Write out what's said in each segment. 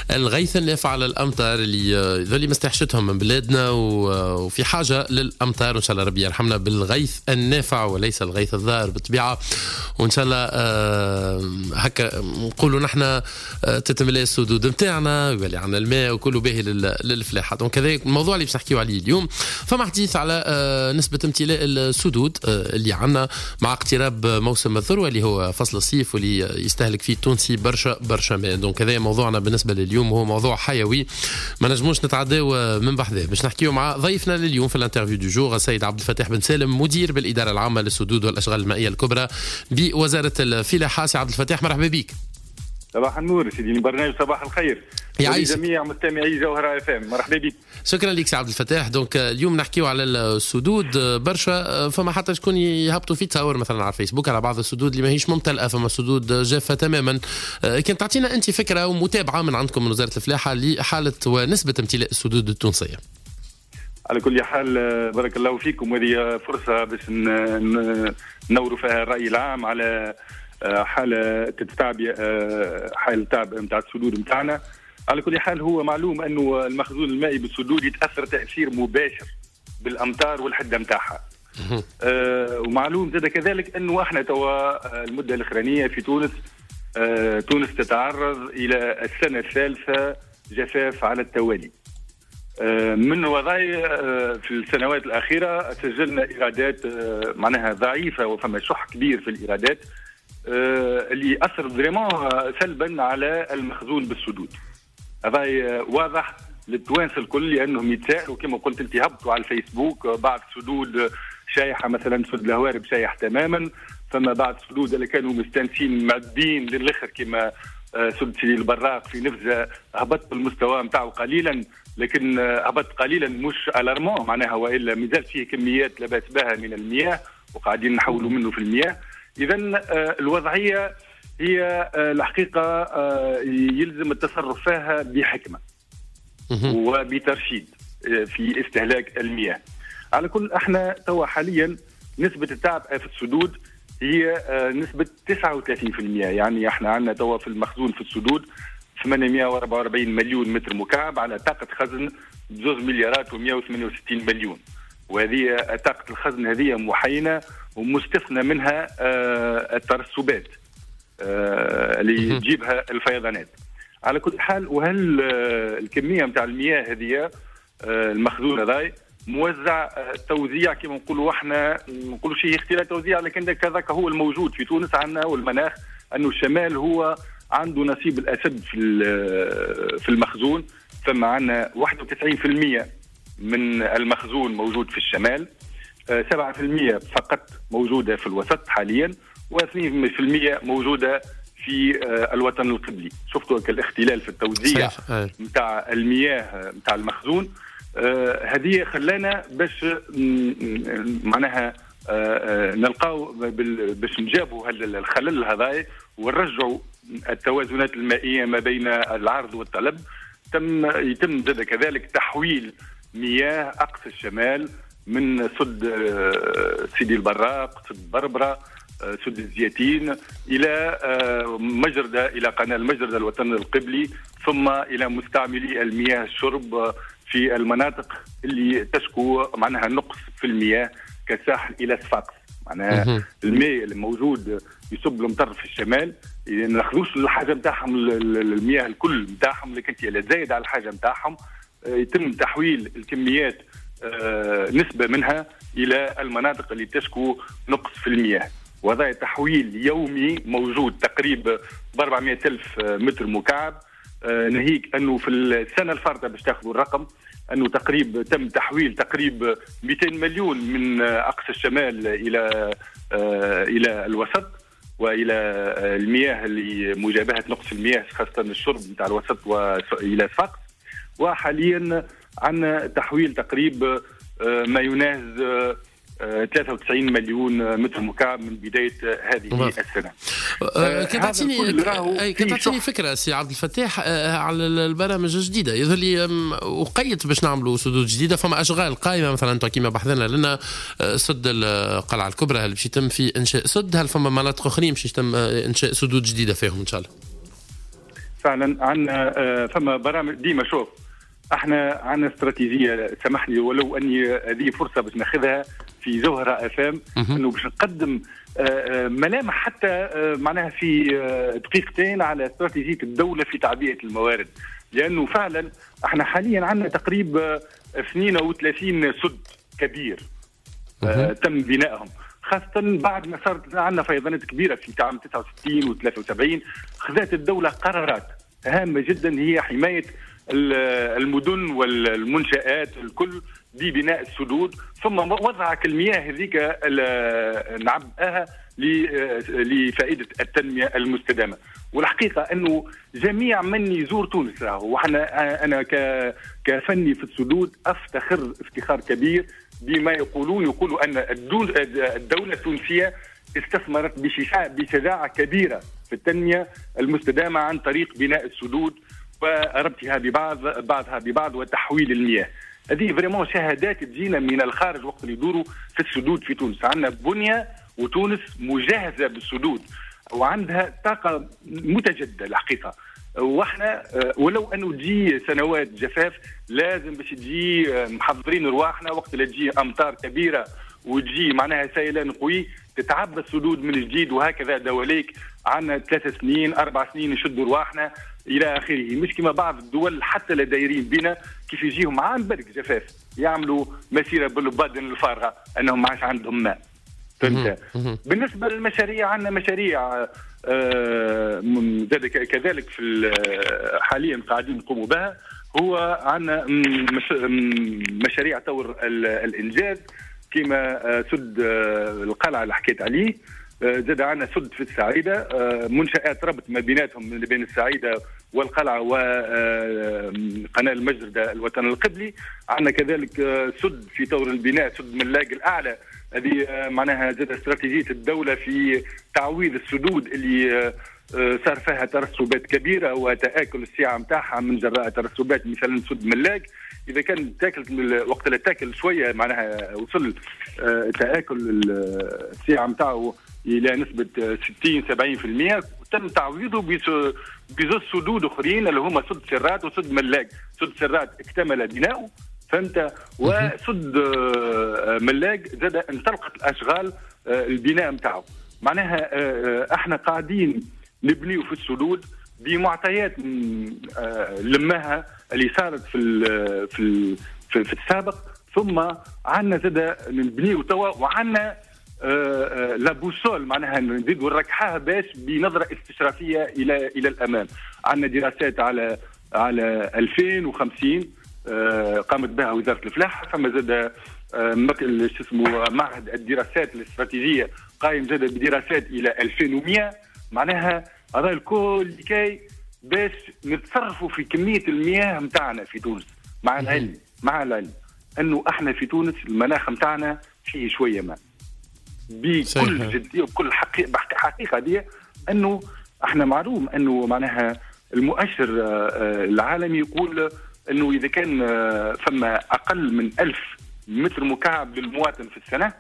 الغيث النافع على الامطار اللي مستحشتهم من بلادنا وفي حاجه للامطار، وان شاء الله ربي يرحمنا بالغيث النافع وليس الغيث الظاهر بالطبيعه. وان شاء الله هكا نقولوا نحن تتملى السدود نتاعنا ويولي عندنا الماء وكله باهي للفلاحه. دونك كذلك الموضوع اللي باش نحكيو عليه اليوم فما حديث على نسبه امتلاء السدود اللي عندنا مع اقتراب موسم الذروه اللي هو فصل الصيف واللي يستهلك فيه التونسي برشا ماء. دونك هذا موضوعنا بالنسبه لليوم، وهو موضوع حيوي ما نجموش نتعداو من بحذاه. باش نحكيو مع ضيفنا لليوم في الانترفيو دو جور السيد عبد الفتاح بن سالم، مدير بالاداره العامه للسدود والاشغال المائيه الكبرى بوزاره الفلاحه. سي عبد الفتاح مرحبا بك. صباح النور سيدي، برنامج صباح الخير لجميع مستمعي جوهرة FM. مرحبا بك. شكرا لك سي عبد الفتاح. دونك اليوم نحكيو على السدود برشا، فما حتى شكون يهبطوا في تصور مثلا على الفيسبوك على بعض السدود اللي ماهيش ممتلئه، فما سدود جافه تماما. كان تعطينا انت فكره ومتابعه من عندكم من وزاره الفلاحه لحاله ونسبه امتلاء السدود التونسيه. على كل حال بارك الله فيكم، وهذه فرصه باش نوروا فيها الراي العام على حالة تتعب حال تعب نتاع السدود نتاعنا. على كل حال هو معلوم انه المخزون المائي بالسدود يتاثر تاثير مباشر بالامطار والحده نتاعها. ومعلوم زاد كذلك انه احنا توا المده الاخرانيه في تونس تونس تتعرض الى السنه الثالثه جفاف على التوالي. من وضعي في السنوات الاخيره سجلنا ايرادات معناها ضعيفه، وفما شح كبير في الايرادات اللي أثر فريمون سلبا على المخزون بالسدود. هذا واضح للتوانسه الكل لانهم يتساءلوا كما قلت انت، هبطوا على الفيسبوك بعض سدود شايحه، مثلا سد الهوارب شايح تماما، فما بعض السدود اللي كانوا مستانسين معدين للاخر كما سد سيدي البراق في نفزه هبط المستوى نتاعو قليلا، لكن هبط قليلا مش الارمون معناها، والا مازال فيه كميات لا باس بها من المياه وقاعدين نحولوا منه في المياه. إذا الوضعية هي الحقيقة يلزم التصرف فيها بحكمة وبترشيد في استهلاك المياه. على كل احنا توا حاليا نسبة التعب في السدود هي نسبة 39%، يعني احنا عندنا توا في المخزون في السدود 844 مليون متر مكعب على طاقة خزن 2 مليارات و168 مليون، وهذه طاقة الخزن هذه محينة ومستثنى منها الترسبات اللي تجيبها الفيضانات. على كل حال وهل الكمية متاع المياه هذه المخزون هذا موزع توزيع كما نقولوا احنا، نقولوا شيء اختلاف توزيع، لكن كذاك هو الموجود في تونس عندنا، والمناخ انه الشمال هو عنده نصيب الاسد في المخزون. ثم عندنا 91% من المخزون موجود في الشمال، 7% فقط موجودة في الوسط حاليا، و2% موجودة في الوطن القبلي. شفتوا الاختلال في التوزيع متاع المياه متاع المخزون. هذه خلانا باش معناها نلقاو باش نجابوا الخلل هذا ونرجعوا التوازنات المائية ما بين العرض والطلب. يتم زاد كذلك تحويل مياه أقصى الشمال من سد سيدي البراق، سد بربرة، سد الزيتين، إلى مجردة، إلى قناة المجردة الوطن القبلي، ثم إلى مستعملي المياه الشرب في المناطق اللي تشكو معناها نقص في المياه كالساحل إلى صفاقس. معناها الماء الموجود يصب المطر في الشمال، إذا ما ناخذوش الحاجة نتاعهم المياه الكل نتاعهم، لكن لا زايد على الحاجة نتاعهم، يتم تحويل الكميات نسبة منها إلى المناطق اللي تشكو نقص في المياه، وهذا تحويل يومي موجود تقريبا ب 400 ألف متر مكعب. ناهيك أنه في السنة الفارطة باش تاخذوا الرقم أنه تقريبا تم تحويل تقريبا 200 مليون من أقصى الشمال إلى الوسط وإلى المياه اللي مجابهة نقص المياه خاصة الشرب نتاع الوسط وإلى صفاقس. وحاليا عندنا تحويل تقريبا ما يناهز 93 مليون متر مكعب من بداية هذه السنة. كنت تعطيني فكرة سي عبد الفتاح على البرامج الجديدة، يظهر لي وقيت باش نعملوا سدود جديدة، فما أشغال قائمة مثلا كما بحثنا لنا سد القلعة الكبرى هل باش يتم في إنشاء سد، هل فما مناطق أخرين باش يتم إنشاء سدود جديدة فيهم إن شاء الله؟ فعلا عندنا فما برامج ديما. شوف احنا عندنا استراتيجيه، سامح لي ولو اني هذه فرصه باش ناخذها في جوهره افام، انه باش نقدم ملامح حتى معناها في دقيقتين على استراتيجيه الدوله في تعبئه الموارد، لانه فعلا احنا حاليا عندنا تقريبا 32 سد كبير تم بنائهم، خاصة بعد ما صارت عندنا فيضانات كبيرة في عام 69 و 73. خذت الدولة قرارات هامة جدا هي حماية المدن والمنشآت الكل ببناء السدود، ثم وضعك المياه هذيك نعبئها لفائدة التنمية المستدامة. والحقيقة أنه جميع من يزور تونس أنا كفني في السدود أفتخر افتخار كبير بما يقولوا أن الدولة التونسية استثمرت بشجاعة كبيرة في التنمية المستدامة عن طريق بناء السدود وربطها بعضها ببعض وتحويل المياه. هذه فريمون شهادات تجينا من الخارج وقت اللي يدوروا في السدود في تونس. عندنا بنية وتونس مجهزة بالسدود وعندها طاقة متجددة الحقيقة. واحنا ولو انه تجي سنوات جفاف لازم باش تجي محضرين رواحنا وقت اللي تجي امطار كبيره وتجي معناها سيلان قوي تتعبى السدود من جديد، وهكذا دواليك عندنا 3 سنين 4 سنين نشدوا رواحنا الى اخره. مش كما بعض الدول حتى لا دايرين بنا كيف يجيهم عام برك جفاف يعملوا مسيره بالبادن الفارغه انهم ما عادش عندهم ماء. فهمت؟ بالنسبه للمشاريع عندنا مشاريع كذلك في حاليا قاعدين نقوموا بها. هو عندنا مشاريع طور الانجاز كما سد القلعه اللي حكيت عليه، زاد عندنا سد في السعيده، منشآت ربط ما بيناتهم من بين السعيده والقلعه وقناه المجردة الوطن القبلي. عندنا كذلك سد في طور البناء سد ملاق الاعلى، هذه معناها زاد استراتيجيه الدوله في تعويض السدود اللي صار فيها ترسبات كبيره وتاكل السعه نتاعها من جراء ترسبات مثلا سد ملاق. اذا كان تاكلت وقت اللي تاكل شويه معناها وصل تاكل السعه نتاعو الى نسبه 60-70%، تم تعويضه بزوج سدود اخرين اللي هما سد سرات وسد ملاق. سد سرات اكتمل بناؤه فهمت، وسد ملاق زاد انطلقت الاشغال البناء نتاعو. معناها احنا قاعدين نبنيو في السدود بمعطيات لماها اللي صارت في السابق، ثم عندنا زاد نبنيو توا وعندنا لا بوسول معناها نزيدوا نركحها باش بنظره استشرافيه الى الامام. عندنا دراسات على 2050 قامت بها وزاره الفلاحه، ثم زاد معهد الدراسات الاستراتيجيه قايم زاد بدراسات الى 2100. معناها هذا الكل لكي باش نتصرفوا في كميه المياه نتاعنا في تونس، مع العلم انه احنا في تونس المناخ نتاعنا فيه شويه ماء بكل جديه وبكل حقيقه دي، انه احنا معلوم انه معناها المؤشر العالمي يقول انه اذا كان فما اقل من 1000 متر مكعب للمواطن في السنه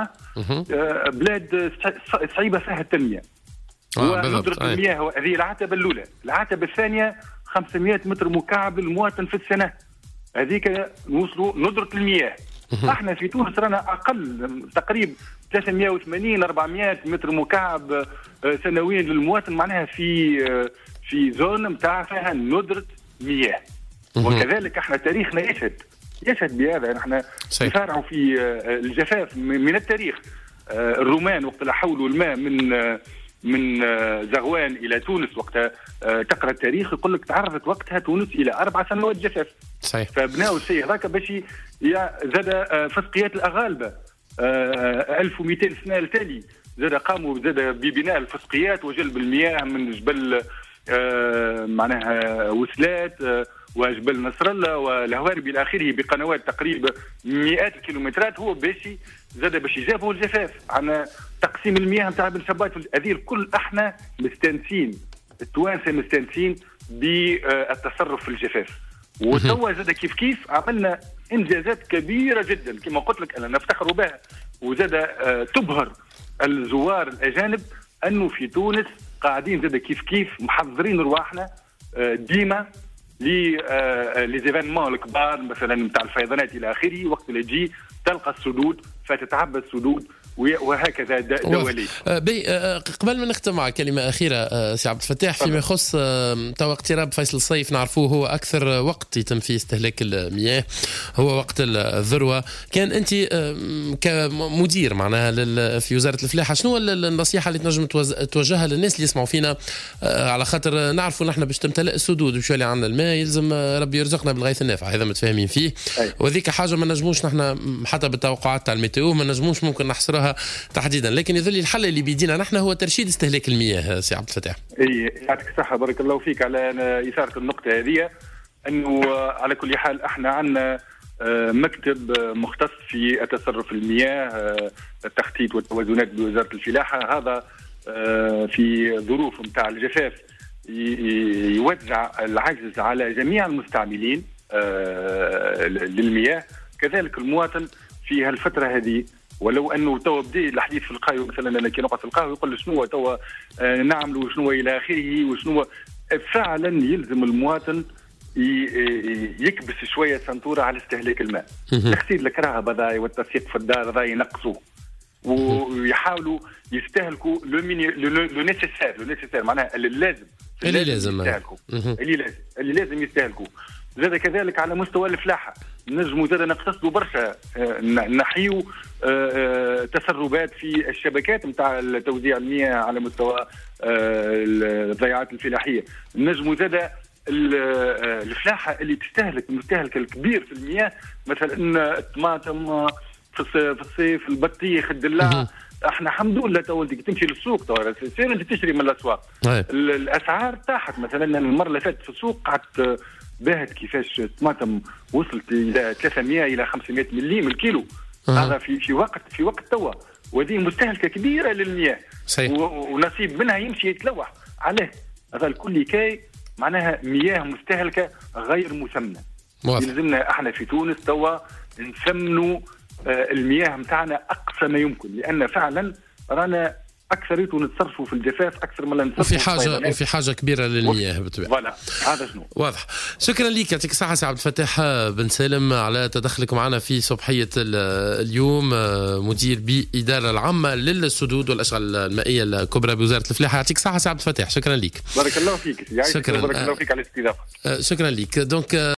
بلاد صعيبه فيها التنميه. وندرة المياه هذه العتبه الاولى. العتبه الثانيه 500 متر مكعب للمواطن في السنه، هذيك نوصلوا ندرة المياه. احنا في تونس رانا اقل تقريبا 380-400 متر مكعب سنويا للمواطن، معناها في زون نتاع فيها ندرة مياه. وكذلك احنا تاريخنا يشهد بهذا. احنا نسارعوا في الجفاف من التاريخ. الرومان وقت اللي حولوا الماء من زغوان الى تونس، وقت تقرا التاريخ يقول لك تعرضت وقتها تونس الى 4 سنوات جفاف. صحيح. فبناوا الشيء هذاك باش زاد فسقيات الاغالبه 1200 سنه التالي زاد قاموا ببناء الفسقيات وجلب المياه من جبل معناها وسلات وجبل نصر الله والهوارب الى اخره بقنوات تقريبا مئات الكيلومترات، هو باش يجابوا الجفاف. عن تقسيم المياه نتاع بن شباط هذه الكل احنا مستانسين، التوانسه مستانسين بالتصرف في الجفاف. وتوا زاد كيف عملنا انجازات كبيره جدا كما قلت لك انا نفتخر بها، وزاد تبهر الزوار الاجانب انه في تونس قاعدين زاد كيف محضرين رواحنا ديما لي زيفينمون الكبار مثلا نتاع الفيضانات الى اخره، وقت اللي تجي تلقى السدود فتتعبى السدود وهكذا دولي. قبل ما نختم مع كلمة أخيرة سي عبد الفتاح فيما يخص توا اقتراب فصل الصيف، نعرفوه هو أكثر وقت يتم فيه استهلاك المياه، هو وقت الذروة. كان أنت كمدير معناها في وزارة الفلاحة، شنو النصيحة اللي تنجم توجهها للناس اللي يسمعوا فينا؟ على خاطر نعرفوا نحن باش تمتلئ السدود باش يولي عندنا الماء يلزم ربي يرزقنا بالغيث النافع، هذا متفاهمين فيه. وذيك حاجة ما نجموش نحن حتى بالتوقعات تاع الميتيو ما نجموش ممكن نحصرها تحديدا، لكن يظل الحل اللي بيدينا نحن هو ترشيد استهلاك المياه. سي عبد الفتاح. يعطيك الصحة، بارك الله فيك على إثارة النقطة هذه. أنه على كل حال احنا عندنا مكتب مختص في التصرف المياه، التخطيط والتوازنات بوزارة الفلاحة. هذا في ظروف متاع الجفاف يوزع العجز على جميع المستعملين للمياه، كذلك المواطن في هالفترة هذه. ولو انه توا بدا الحديث في القهوه مثلا، انا كي نقعد في القهوه يقول شنو توا نعملوا وشنو الى اخره وشنو، فعلا يلزم المواطن يكبس شويه سنتوره على استهلاك الماء. تغسيل الكرهبه ذا والتسيق في الدار ذا ينقصوه ويحاولوا يستهلكوا لو نيسيسير معناها اللي لازم يستهلكوا، اللي لازم يستهلكوا. زاد كذلك على مستوى الفلاحه نجموا زاد نقتصدوا برشا، نحيوا تسربات في الشبكات نتاع توزيع المياه على مستوى الضيعات الفلاحيه. نجموا زاد الفلاحه اللي تستهلك المستهلك الكبير في المياه، مثلا الطماطم في الصيف، البطيخ، الدلاع. احنا الحمد لله تو تمشي للسوق تو سير انت تشتري من الاسواق، الاسعار طاحت. مثلا المره اللي فاتت في السوق قعدت باهت كيفاش الطماطم وصلت الى 300 الى 500 مليم الكيلو. هذا في وقت توا، وهذه مستهلكه كبيره للمياه، ونصيب منها يمشي يتلوح عليه. هذا الكل كي معناها مياه مستهلكه غير مثمنه. يلزمنا احنا في تونس توا نثمنوا المياه متاعنا اقصى ما يمكن، لان فعلا رانا اكثريته نتصرفوا في الجفاف اكثر من نتصرفوا وفي حاجه كبيره للمياه بالطبيعه. فوالا هذا شنو واضح. شكرا لك، يعطيك الصحه سي عبد الفتاح بن سالم على تدخلك معنا في صباحيه اليوم، مدير بالاداره العامه للسدود والاشغال المائيه الكبرى بوزاره الفلاحه. يعطيك الصحه سي عبد الفتاح، شكرا لك. بارك الله فيك. شكرا. بارك الله فيك على الاستضافه. شكرا لك. دونك